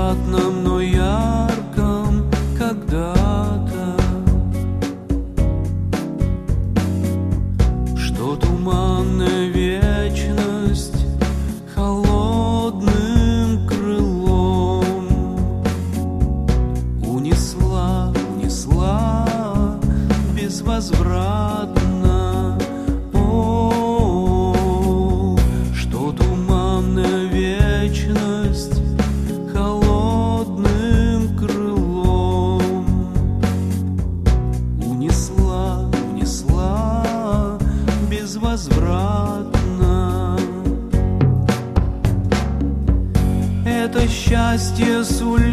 безвозвратном, но ярком когда-то, что туманная вечность холодным крылом унесла безвозвратно. О, что туманная вечность холодным крылом унесла безвозвратно. Это счастье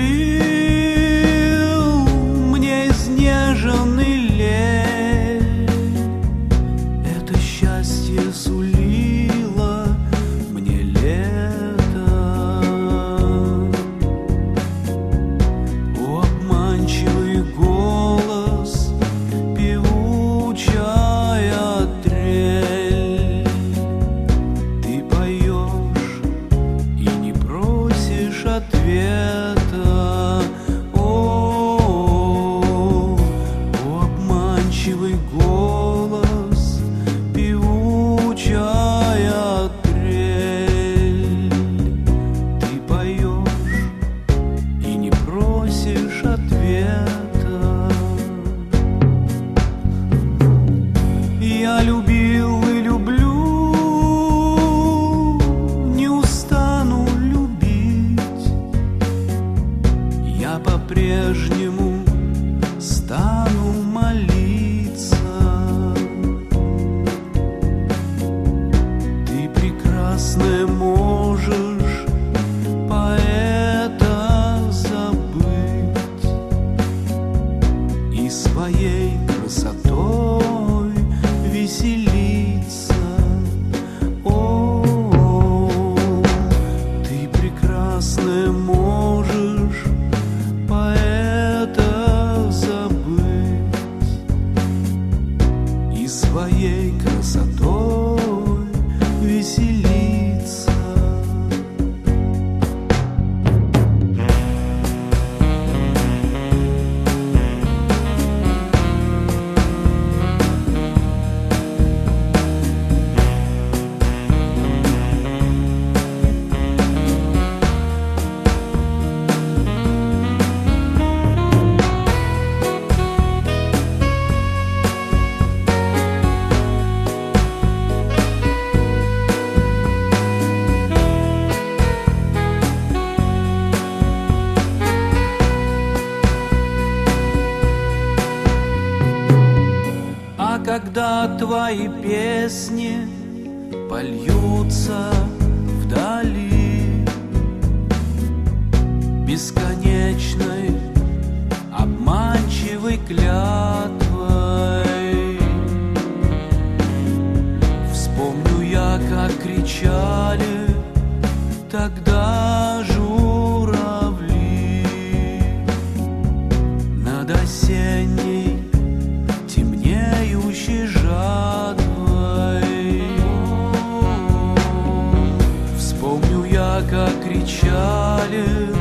сулил мне изнеженный лель. Это счастье сулило мне лето. О, обманчивый голос, певучая трель, ты поешь и не просишь ответа. О, обманчивый голос, певучая трель, ты поешь и не просишь ответа. Я любил и люблю, не устану любить. Я по-прежнему стану молиться. Ты прекрасная можешь поэта забыть и своей красотой веселиться. О, ты прекрасная можешь поэта забыть и своей красотой веселиться. А когда твои песни польются вдали бесконечной обманчивой клятвой, вспомню я, как кричали тогда журавли над осенней темнеющей жатвой. Вспомню я, как кричали